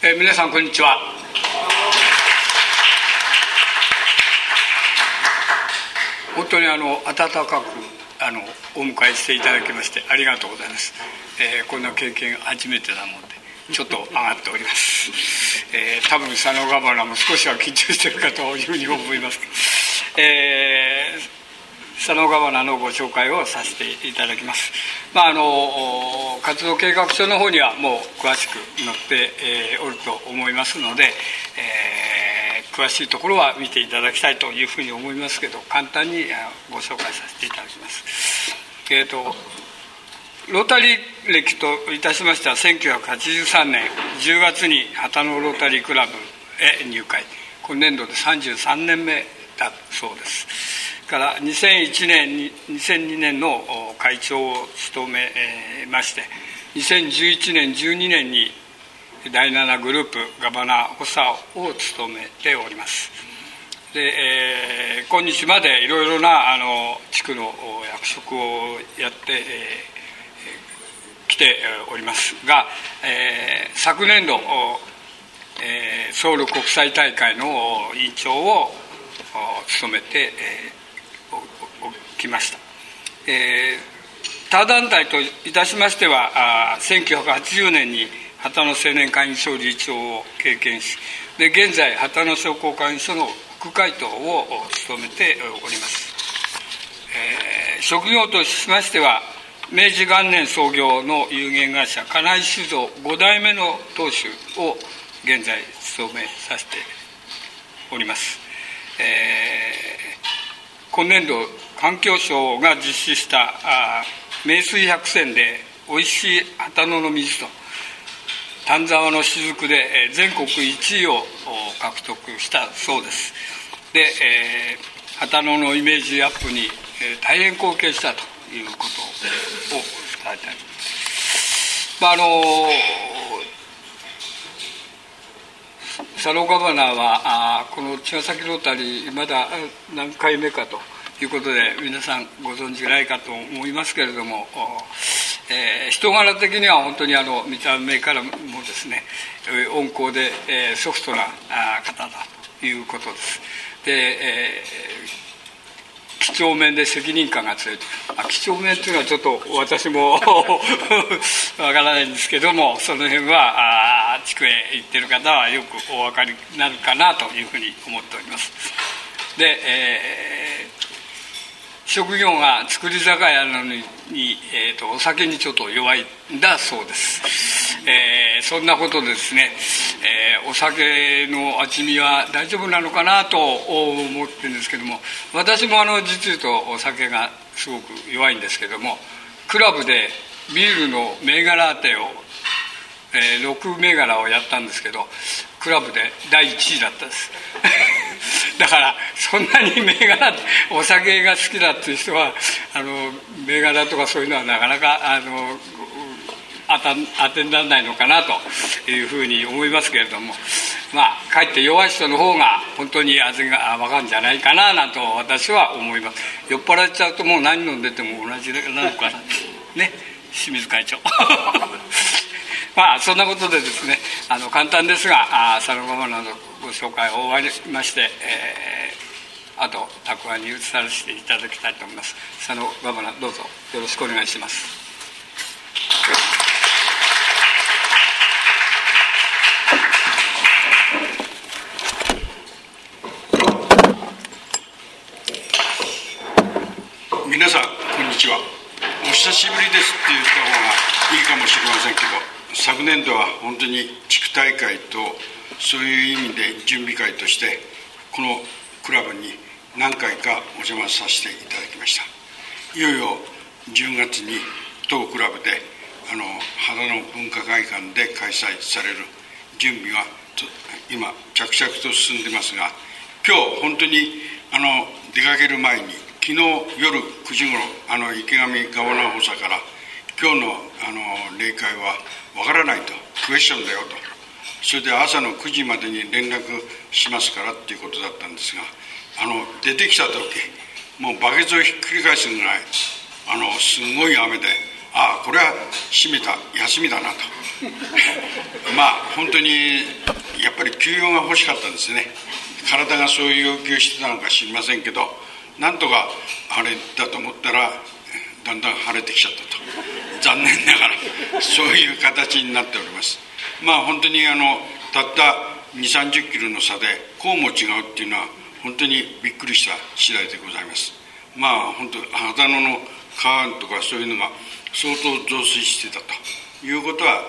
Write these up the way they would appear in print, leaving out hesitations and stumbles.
皆さんこんにちは。本当に温かくお迎えしていただきましてありがとうございます。こんな経験初めてなもんでちょっと上がっております。多分佐野ガバナも少しは緊張しているかというふうに思います。佐野ガバナのご紹介をさせていただきます。活動計画書の方にはもう詳しく載っておると思いますので、詳しいところは見ていただきたいというふうに思いますけど、簡単にご紹介させていただきます。ロータリー歴といたしましては1983年10月に旗野ロータリークラブへ入会、今年度で33年目だそうです。から2002年の会長を務めまして、2011年12年に第7グループガバナ補佐を務めております。で、今日までいろいろな地区の役職をやってきておりますが、昨年度ソウル国際大会の委員長を務めてきました。他団体といたしましては1980年に旗野青年会議所理事長を経験し、で現在旗野商工会議所の副会頭を務めております。職業としましては明治元年創業の有限会社金井酒造5代目の当主を現在務めさせております。今年度環境省が実施した名水百選でおいしい旗野の水と丹沢の雫で全国1位を獲得したそうです。で、旗野のイメージアップに大変貢献したということを伝えたい。佐野ガバナはこの茅ヶ崎ロータリーまだ何回目かということで皆さんご存知ないかと思いますけれども、人柄的には本当に見た目からもですね温厚でソフトな方だということです。で、几帳面で責任感が強い。几帳面というのはちょっと私もわからないんですけども、その辺は地区へ行っている方はよくお分かりになるかなというふうに思っております。で、職業が造り酒屋なのに、お酒にちょっと弱いんだそうです。そんなことでですね、お酒の味見は大丈夫なのかなと思ってるんですけども、私も実言うとお酒がすごく弱いんですけども、クラブでビールの銘柄当てを、6銘柄をやったんですけど、クラブで第1位だったですだからそんなに銘柄お酒が好きだっていう人は銘柄とかそういうのはなかなか当てにならないのかなというふうに思いますけれども、かえって弱い人の方が本当に味が分かるんじゃないかなと私は思います。酔っ払っちゃうともう何飲んでても同じなのかなね、清水会長そんなことでですね、簡単ですが佐野ガバナのご紹介を終わりまして、あと拓話に移させていただきたいと思います。佐野ガバナどうぞよろしくお願いします。 皆さんこんにちは。お久しぶりですって言った方がいいかもしれませんけど、昨年度は本当に地区大会とそういう意味で準備会としてこのクラブに何回かお邪魔させていただきました。いよいよ10月に当クラブで秦野文化会館で開催される準備が今着々と進んでますが、今日本当に出かける前に昨日夜9時頃池上ガバナ補佐から今日の例会はわからないと、クエスチョンだよと、それで朝の9時までに連絡しますからっていうことだったんですが、出てきた時もうバケツをひっくり返すぐらいすごい雨でこれは休みだなと本当にやっぱり休養が欲しかったんですね。体がそういう要求してたのか知りませんけど、なんとかあれだと思ったらだんだん晴れてきちゃったと、残念ながらそういう形になっております。本当にたった2、30キロの差でこうも違うっていうのは本当にびっくりした次第でございます。本当秦野の川とかそういうのが相当増水してたということは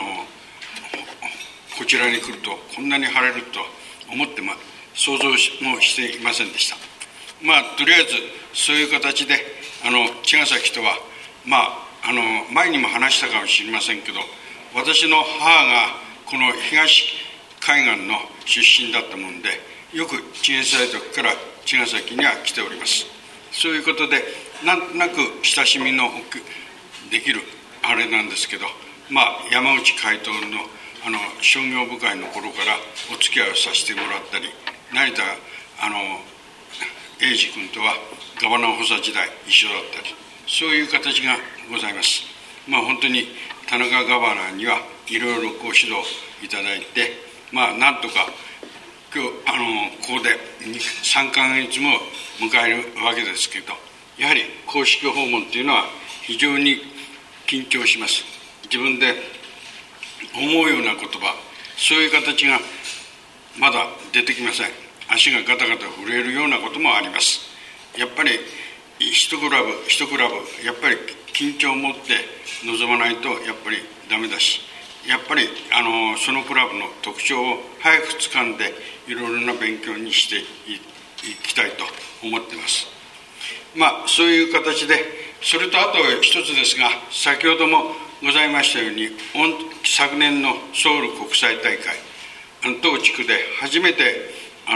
こちらに来るとこんなに晴れると思って想像もしていませんでした。とりあえずそういう形で茅ヶ崎とは前にも話したかもしれませんけど、私の母がこの東海岸の出身だったもんで、よく小さい時から茅ヶ崎には来ております。そういうことでなんとなく親しみのできるあれなんですけど、山内会頭の商業部会の頃からお付き合いをさせてもらったり、成田英二君とはガバナ補佐時代一緒だったり、そういう形がございます。本当に田中ガバナにはいろいろご指導いただいて、なんとか今日ここで3ヶ月も迎えるわけですけど、やはり公式訪問というのは非常に緊張します。自分で思うような言葉、そういう形がまだ出てきません。足がガタガタ震えるようなこともあります。やっぱり一クラブやっぱり緊張を持って臨まないとやっぱりダメだし、やっぱりそのクラブの特徴を早く掴んでいろいろな勉強にしていきたいと思っています。そういう形で、それとあと一つですが、先ほどもございましたように昨年のソウル国際大会、当地区で初めて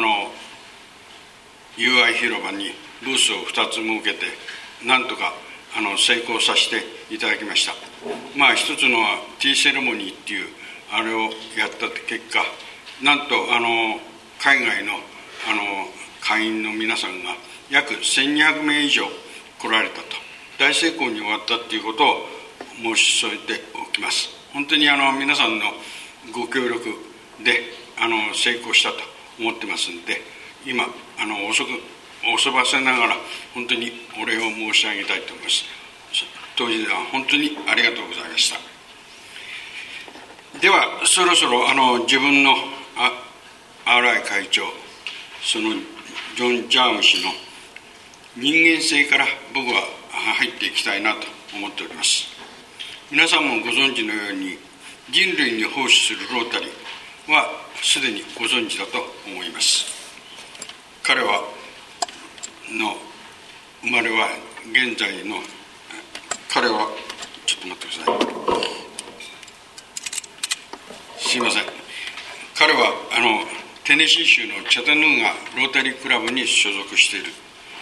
UI 広場にブースを2つ設けてなんとか成功させていただきました。一つのはティーセレモニーっていうあれをやった結果、なんと海外の会員の皆さんが約1200名以上来られたと、大成功に終わったっていうことを申し添えておきます。本当に皆さんのご協力で成功したと思ってますんで、今遅ばせながら本当にお礼を申し上げたいと思います。当時では本当にありがとうございました。ではそろそろ自分のRI 会長、そのジョン・ジャーム氏の人間性から僕は入っていきたいなと思っております。皆さんもご存知のように、人類に奉仕するロータリーはすでにご存知だと思います。彼は生まれは現在の彼はちょっと待ってください、すいません。彼はテネシー州のチャタヌーガロータリークラブに所属している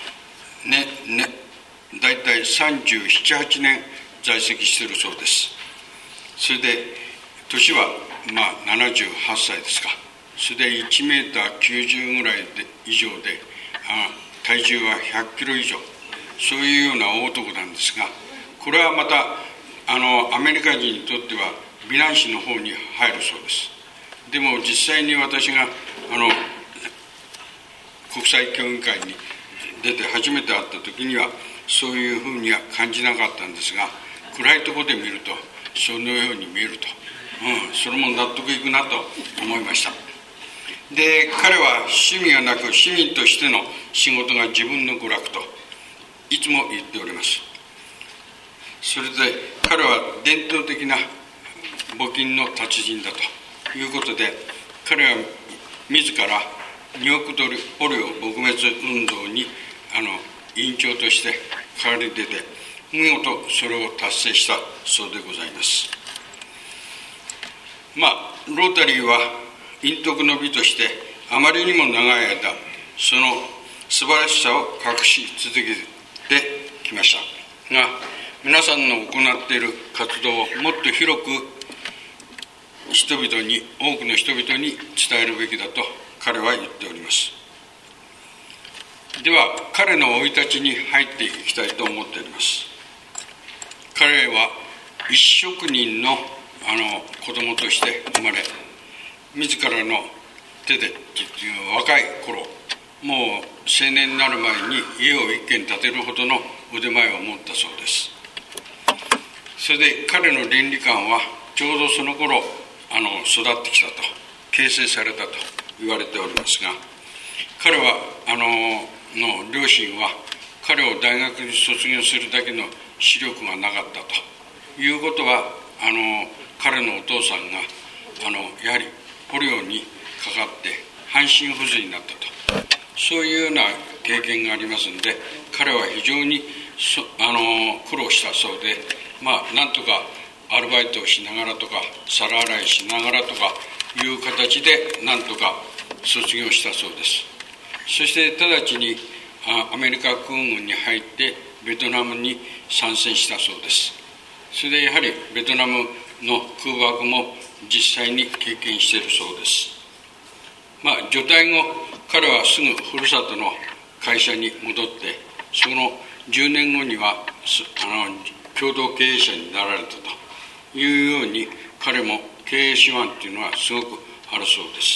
大体37、8年在籍しているそうです。それで年は78歳ですか。それで1メーター90ぐらい以上で体重は100キロ以上、そういうような大男なんですが、これはまたアメリカ人にとっては美男子の方に入るそうです。でも実際に私が国際協議会に出て初めて会った時にはそういうふうには感じなかったんですが、暗いところで見るとそのように見えると、それも納得いくなと思いました。で、彼は趣味がなく市民としての仕事が自分の娯楽といつも言っております。それで彼は伝統的な募金の達人だということで、彼は自ら2億ドルポリオ撲滅運動に委員長として代わり出て見事それを達成したそうでございます。ロータリーは陰徳の美としてあまりにも長い間その素晴らしさを隠し続けてきましたが、皆さんの行っている活動をもっと広く多くの人々に伝えるべきだと彼は言っております。では彼の生い立ちに入っていきたいと思っております。 彼は一職人の子供として生まれ、自らの手で若い頃、もう青年になる前に家を一軒建てるほどの腕前を持ったそうです。それで彼の倫理観はちょうどその頃育ってきたと、形成されたと言われておりますが、彼はの両親は彼を大学に卒業するだけの視力がなかったということは、彼のお父さんがやはりポリオにかかって半身不随になったと、そういうような経験がありますので、彼は非常に苦労したそうで、なんとかアルバイトをしながらとか皿洗いしながらとかいう形でなんとか卒業したそうです。そして直ちにアメリカ空軍に入ってベトナムに参戦したそうです。それでやはりベトナムの空爆も実際に経験しているそうです。除隊後、彼はすぐふるさとの会社に戻って、その10年後には共同経営者になられたというように、彼も経営手腕というのはすごくあるそうです。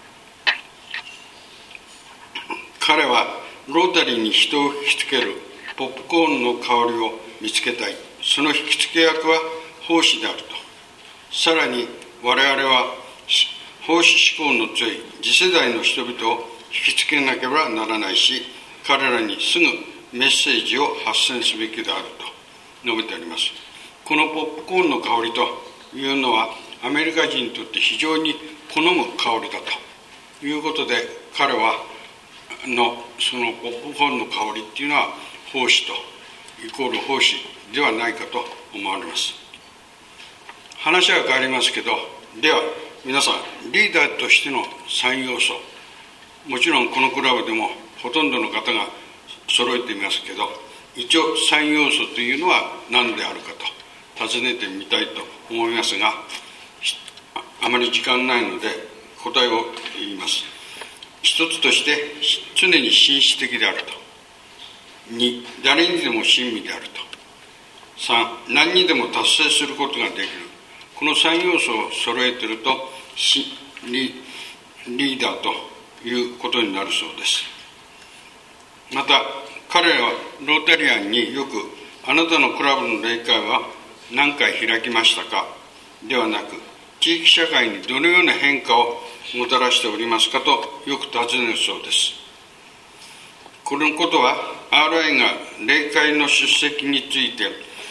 彼はロータリーに人を引きつけるポップコーンの香りを見つけたい、その引きつけ役は奉仕であると。さらに我々は奉仕志向の強い次世代の人々を引きつけなければならないし、彼らにすぐメッセージを発信すべきであると述べております。このポップコーンの香りというのはアメリカ人にとって非常に好む香りだということで、彼はそのポップコーンの香りっていうのは奉仕とイコール奉仕ではないかと思われます。話は変わりますけど、では皆さん、リーダーとしての3要素、もちろんこのクラブでもほとんどの方が揃えていますけど、一応3要素というのは何であるかと尋ねてみたいと思いますが、あまり時間ないので答えを言います。一つとして常に紳士的であると。2、誰にでも親身であると。3、何にでも達成することができる。この3要素を揃えているとリーダーということになるそうです。また彼はロータリアンによく、あなたのクラブの例会は何回開きましたかではなく、地域社会にどのような変化をもたらしておりますかとよく尋ねるそうです。このことは RI が例会の出席について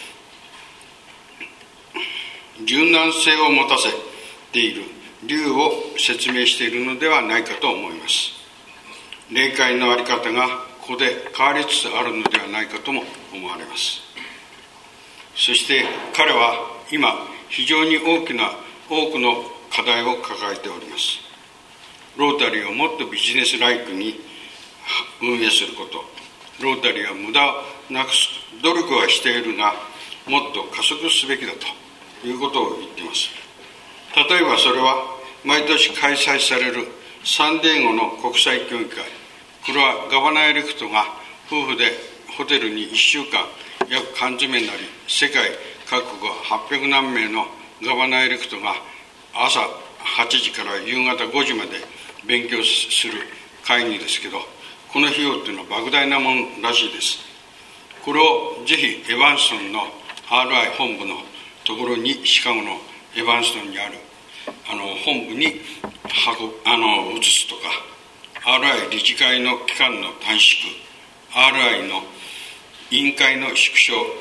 柔軟性を持たせている理由を説明しているのではないかと思います。例会の在り方がここで変わりつつあるのではないかとも思われます。そして彼は今非常に多くの課題を抱えております。ロータリーをもっとビジネスライクに運営すること、ロータリーは無駄をなくす努力はしているが、もっと加速すべきだということを言っています。例えばそれは毎年開催されるサンディエゴの国際協議会、これはガバナエレクトが夫婦でホテルに1週間約缶詰になり、世界各国800何名のガバナエレクトが朝8時から夕方5時まで勉強する会議ですけど、この費用というのは莫大なものらしいです。これをぜひエヴァンストンの RI 本部のところに、シカゴのエヴァンストンにある本部に移すとか、RI 理事会の期間の短縮、RI の委員会の縮小を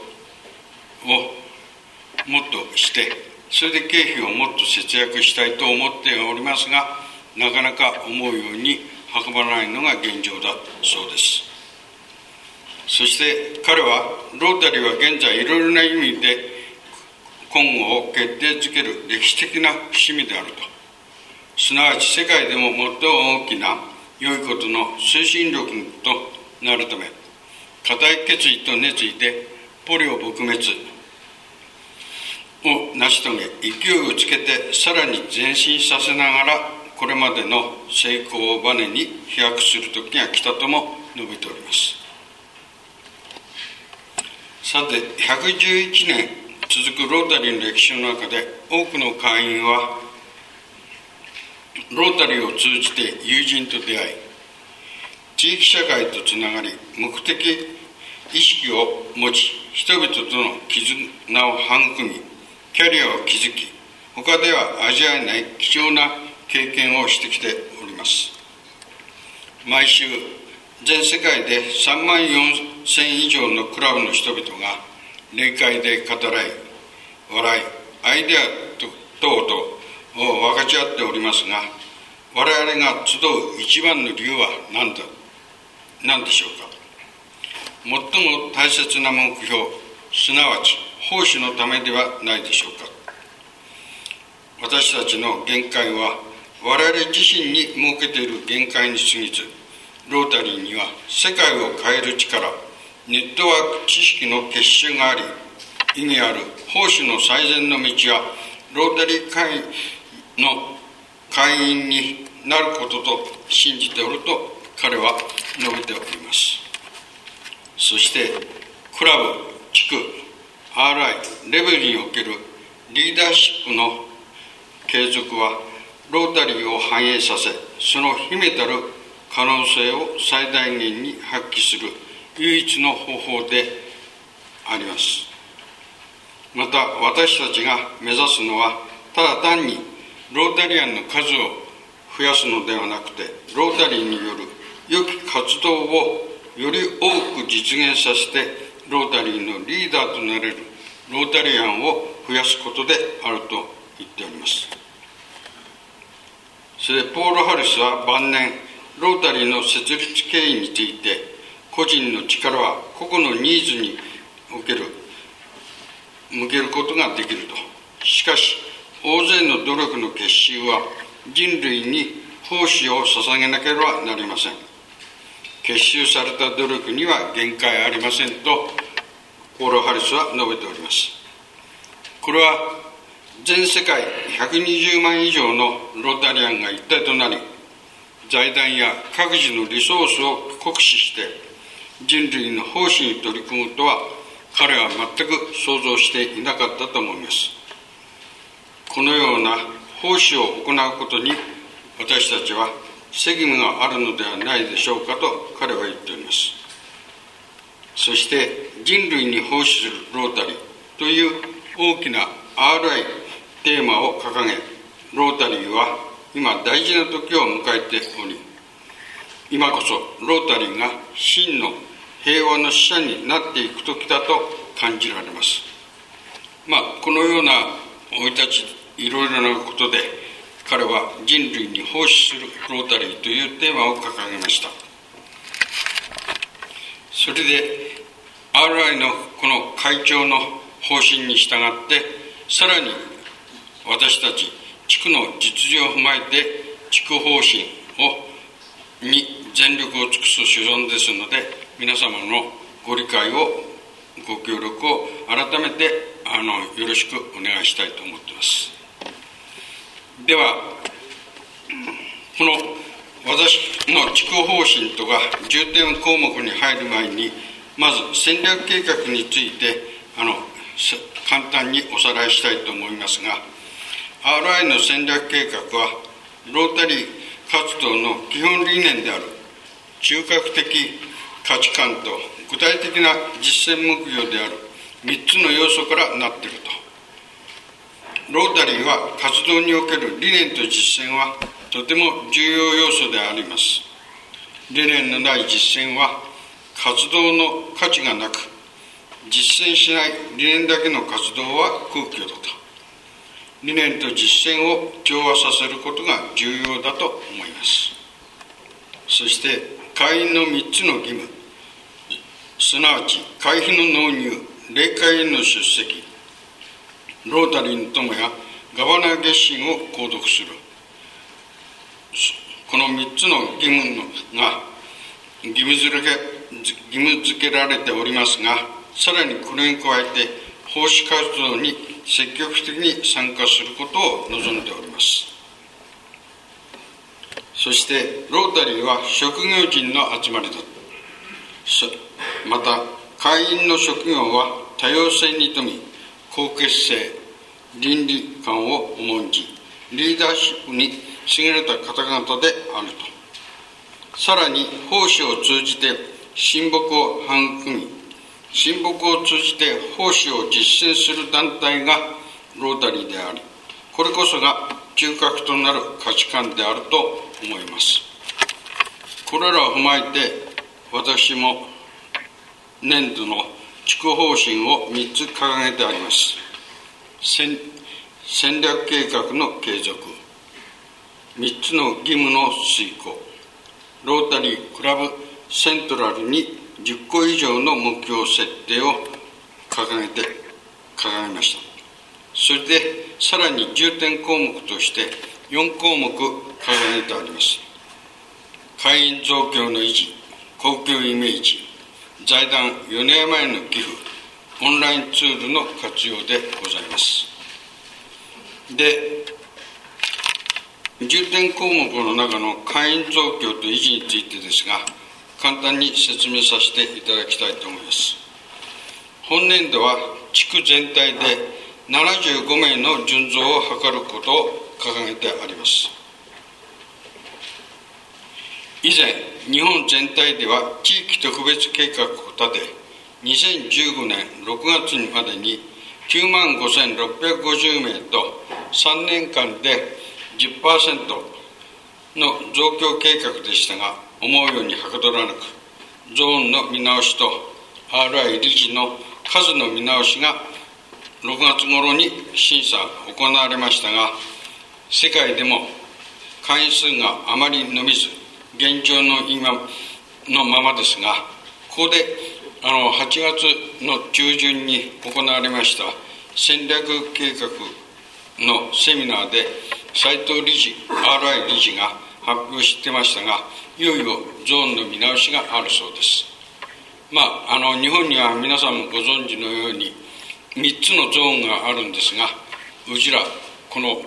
もっとして、それで経費をもっと節約したいと思っておりますが、なかなか思うように運ばないのが現状だそうです。そして彼はロータリーは現在いろいろな意味で今後を決定づける歴史的な節目であると。すなわち世界でも最も大きな良いことの推進力となるため、固い決意と熱意でポリオ撲滅を成し遂げ、勢いをつけてさらに前進させながら、これまでの成功をバネに飛躍する時が来たとも述べております。 さて、111年続くロータリーの歴史の中で、多くの会員はロータリーを通じて友人と出会い、地域社会とつながり、目的意識を持ち、人々との絆を育み、キャリアを築き、他では味わえない貴重な経験をしてきております。毎週、全世界で3万4000以上のクラブの人々が例会で語らい、笑い、アイデア等々を分かち合っておりますが、我々が集う一番の理由は何でしょうか。最も大切な目標、すなわち奉仕のためではないでしょうか。私たちの限界は、我々自身に設けている限界に過ぎず、ロータリーには世界を変える力、ネットワーク知識の結集があり、意義ある奉仕の最善の道は、ロータリー会の会員になることと信じておると彼は述べております。そして、クラブ、地区、RI、レベルにおけるリーダーシップの継続は、ロータリーを反映させ、その秘めたる可能性を最大限に発揮する唯一の方法であります。また、私たちが目指すのは、ただ単にロータリアンの数を増やすのではなくて、ロータリーによる良き活動をより多く実現させて、ロータリーのリーダーとなれるロータリアンを増やすことであると言っております。それでポール・ハリスは晩年、ロータリーの設立経緯について、個人の力は個々のニーズに向けることができると。しかし、大勢の努力の結集は人類に奉仕を捧げなければなりません。結集された努力には限界ありませんと、ポール・ハリスは述べております。これは全世界120万以上のロータリアンが一体となり、財団や各自のリソースを酷使して人類の奉仕に取り組むとは、彼は全く想像していなかったと思います。このような奉仕を行うことに、私たちは責務があるのではないでしょうかと彼は言っております。そして人類に奉仕するロータリーという大きな RI テーマを掲げ、ロータリーは今大事な時を迎えており、今こそロータリーが真の平和の使者になっていく時だと感じられます。このような生い立ち、いろいろなことで彼は人類に奉仕するロータリーというテーマを掲げました。それで RI のこの会長の方針に従って、さらに私たち地区の実情を踏まえて地区方針に全力を尽くす所存ですので、皆様のご理解をご協力を改めてよろしくお願いしたいと思っています。では、この私の地区方針とか重点項目に入る前に、まず戦略計画について簡単におさらいしたいと思いますが、RI の戦略計画はロータリー活動の基本理念である中核的価値観と具体的な実践目標である3つの要素からなっていると。ロータリーは活動における理念と実践はとても重要要素であります。理念のない実践は活動の価値がなく、実践しない理念だけの活動は空虚だと。理念と実践を調和させることが重要だと思います。そして会員の3つの義務、すなわち会費の納入、例会への出席、ロータリーの友やガバナー月進を購読する、この3つの義務が義務付けられておりますが、さらにこれに加えて奉仕活動に積極的に参加することを望んでおります。そしてロータリーは職業人の集まりだ。また会員の職業は多様性に富み、高潔性、倫理観を重んじ、リーダーシップに優れた方々であると。さらに、奉仕を通じて親睦を育み、親睦を通じて奉仕を実践する団体がロータリーであり、これこそが中核となる価値観であると思います。これらを踏まえて、私も年度の地区方針を3つ掲げてあります。戦略計画の継続、3つの義務の遂行、ロータリークラブセントラルに10個以上の目標設定を掲げました。それでさらに重点項目として4項目掲げてあります。会員増強の維持、公共イメージ、財団米山への寄付、オンラインツールの活用でございます。で、重点項目の中の会員増強と維持についてですが、簡単に説明させていただきたいと思います。本年度は地区全体で75名の順増を図ることを掲げてあります。以前、日本全体では地域特別計画を立て、2015年6月までに95,650名と3年間で 10% の増強計画でしたが、思うようにはかどらなく、ゾーンの見直しと RI 理事の数の見直しが6月頃に審査行われましたが、世界でも会員数があまり伸びず、現状の今のままですが、ここで8月の中旬に行われました戦略計画のセミナーで斉藤理事、RI 理事が発表してましたが、いよいよゾーンの見直しがあるそうです。日本には皆さんもご存知のように3つのゾーンがあるんですが、うちらこの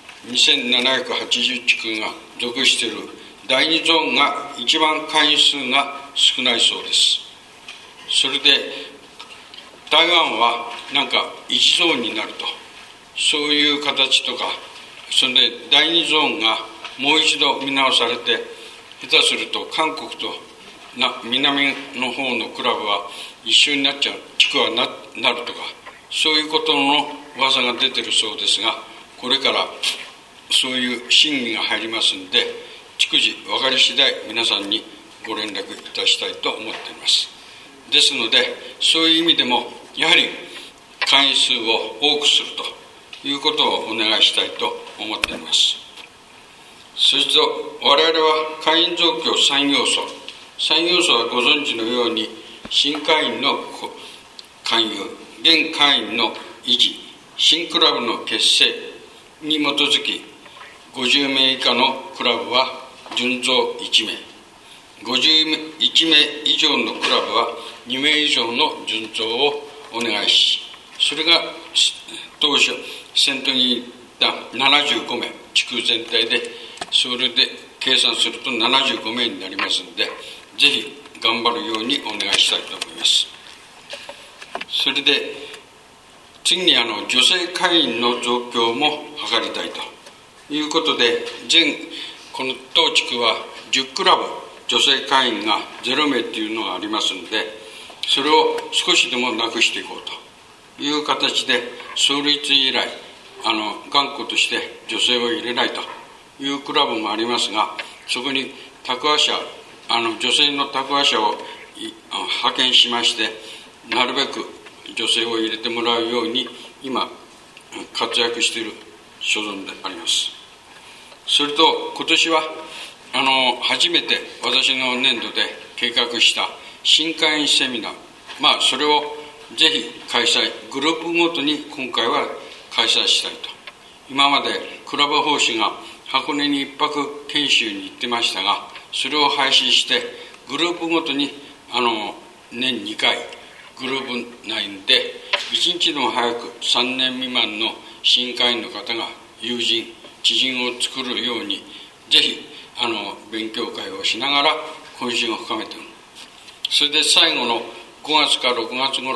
2780地区が属している第2ゾーンが一番会員数が少ないそうです。それで台湾はなんか1ゾーンになると、そういう形とか、それで第2ゾーンがもう一度見直されて、下手すると韓国と南の方のクラブは一緒になっちゃう、地区は なるとか、そういうことの噂が出てるそうですが、これからそういう審議が入りますので、逐次分かり次第皆さんにご連絡いたしたいと思っています。ですので、そういう意味でもやはり会員数を多くするということをお願いしたいと思っています。それと我々は会員増強3要素はご存知のように、新会員の勧誘、現会員の維持、新クラブの結成に基づき、50名以下のクラブは順増1名、51名以上のクラブは2名以上の順増をお願いし、それが当初先頭に言った75名、地区全体でそれで計算すると75名になりますので、ぜひ頑張るようにお願いしたいと思います。それで次に女性会員の増強も図りたいということで、この当地区は10クラブ女性会員が0名というのがありますので、それを少しでもなくしていこうという形で、創立以来頑固として女性を入れないというクラブもありますが、そこに宅配者、女性の宅配者を派遣しまして、なるべく女性を入れてもらうように今活躍している所存であります。それと今年は初めて私の年度で計画した新会員セミナー、それをぜひ開催、グループごとに今回は開催したいと。今までクラブ奉仕が箱根に1泊研修に行ってましたが、それを廃止してグループごとに年2回グループ内で1日でも早く3年未満の新会員の方が友人、知人を作るように、ぜひ勉強会をしながら懇親を深めている。それで最後の5月か6月頃、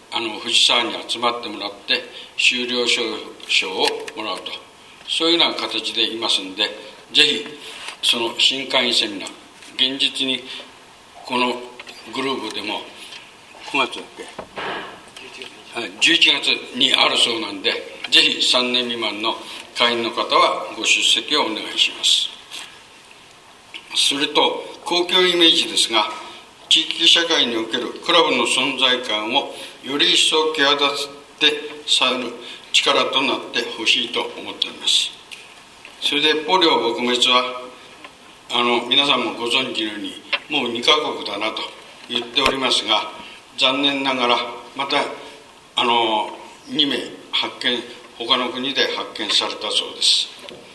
藤沢に集まってもらって修了証書をもらうと、そういうような形でいますので、ぜひその新会員セミナー、現実にこのグループでも9月だっけ、11月にあるそうなんで、ぜひ3年未満の会員の方はご出席をお願いします。それと公共イメージですが、地域社会におけるクラブの存在感をより一層際立ってされる力となってほしいと思っております。それでポリオ撲滅は皆さんもご存知のようにもう2カ国だなと言っておりますが、残念ながらまた2名発見、他の国で発見されたそうです。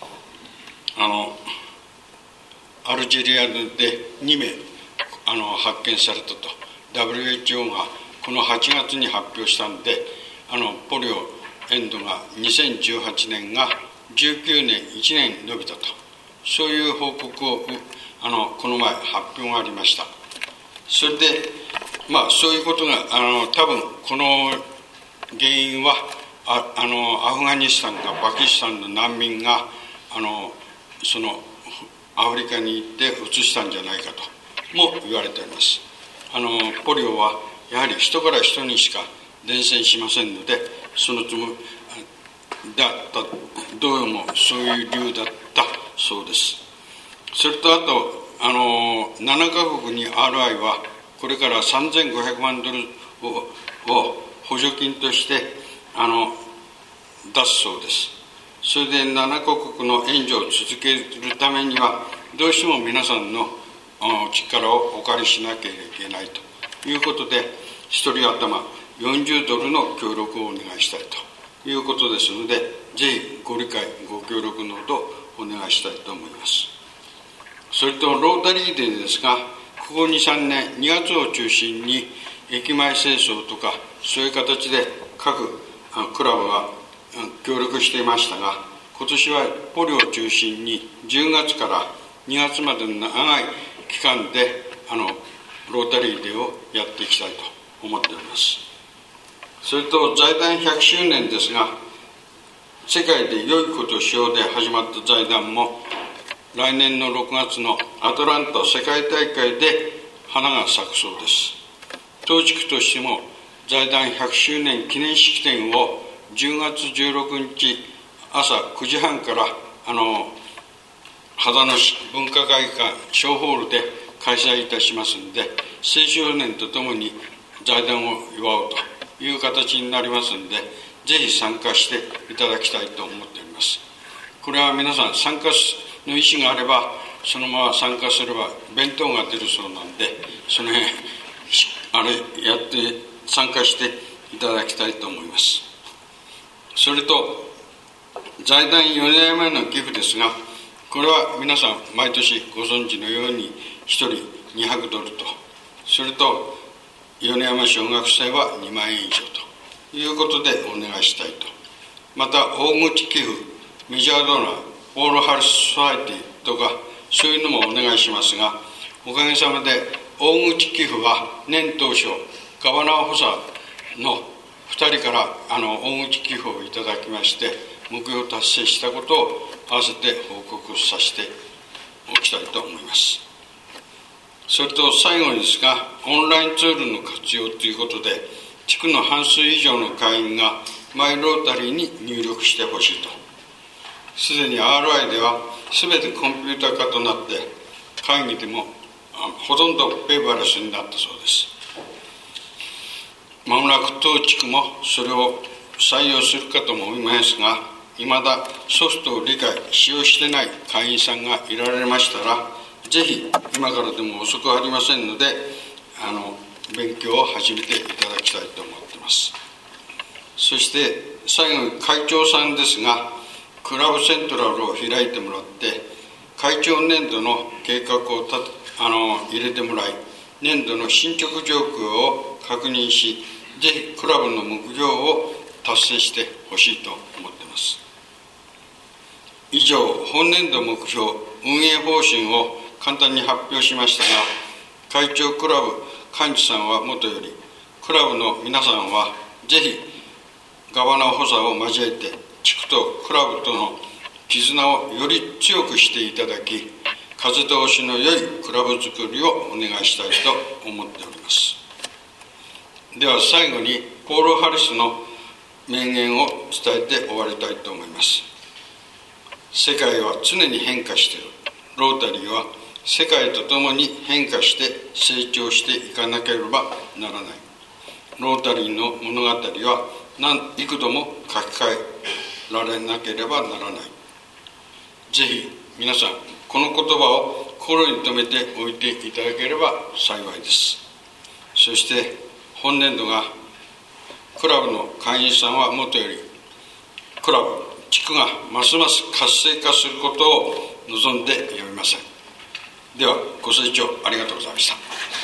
アルジェリアで2名発見されたと WHO がこの8月に発表したので、ポリオエンドが2018年が19年1年延びたと、そういう報告をこの前発表がありました。それでそういうことが多分この原因はアフガニスタンかパキスタンの難民がそのアフリカに行って移したんじゃないかとも言われております。ポリオはやはり人から人にしか伝染しませんので、そのつもりだった同様もそういう理由だったそうです。それとあと7カ国に RI はこれから3500万ドルを補助金として出すそうです。それで7カ国の援助を続けるためにはどうしても皆さんの力をお借りしなければいけないということで、1人頭40ドルの協力をお願いしたいということですので、ぜひご理解ご協力のほどお願いしたいと思います。それとロータリーデーですが、ここ 2,3 年2月を中心に駅前清掃とかそういう形で各クラブが協力していましたが、今年はポリオを中心に10月から2月までの長い期間でロータリーデーをやっていきたいと思っております。それと財団100周年ですが、世界で良いことをしようで始まった財団も来年の6月のアトランタ世界大会で花が咲くそうです。当地区としても財団100周年記念式典を10月16日朝9時半から秦野市文化会館小ホールで開催いたしますので、青少年とともに財団を祝おうという形になりますので、ぜひ参加していただきたいと思っております。これは皆さん参加の意思があればそのまま参加すれば弁当が出るそうなんで、その辺やって参加していただきたいと思います。それと財団米山への寄付ですが、これは皆さん毎年ご存知のように1人200ドルと、それと米山小学生は2万円以上ということでお願いしたいと。また大口寄付、メジャードナー、オールハルスソサイティとかそういうのもお願いしますが、おかげさまで大口寄付は年当初ガバナー補佐の2人から大口寄付をいただきまして目標達成したことを合わせて報告させておきたいと思います。それと最後にですが、オンラインツールの活用ということで、地区の半数以上の会員がマイロータリーに入力してほしいと。すでに RI では全てコンピューター化となって会議でもほとんどペーパーレスになったそうです。まもなく当地区もそれを採用するかと思いますが、いまだソフトを理解使用してない会員さんがいられましたら、ぜひ今からでも遅くありませんので勉強を始めていただきたいと思っています。そして最後に会長さんですが、クラブセントラルを開いてもらって会長年度の計画を入れてもらい、年度の進捗状況を確認し、ぜひクラブの目標を達成してほしいと思っています。以上、本年度目標運営方針を簡単に発表しましたが、会長クラブ幹事さんはもとより、クラブの皆さんはぜひ側の補佐を交えて地区とクラブとの絆をより強くしていただき、風通しの良いクラブ作りをお願いしたいと思っております。では最後にポール・ハリスの名言を伝えて終わりたいと思います。世界は常に変化している。ロータリーは世界とともに変化して成長していかなければならない。ロータリーの物語は幾度も書き換えられなければならない。ぜひ皆さん、この言葉を心に留めておいていただければ幸いです。そして本年度がクラブの会員さんはもとより、クラブ、地区がますます活性化することを望んでやみません。ではご清聴ありがとうございました。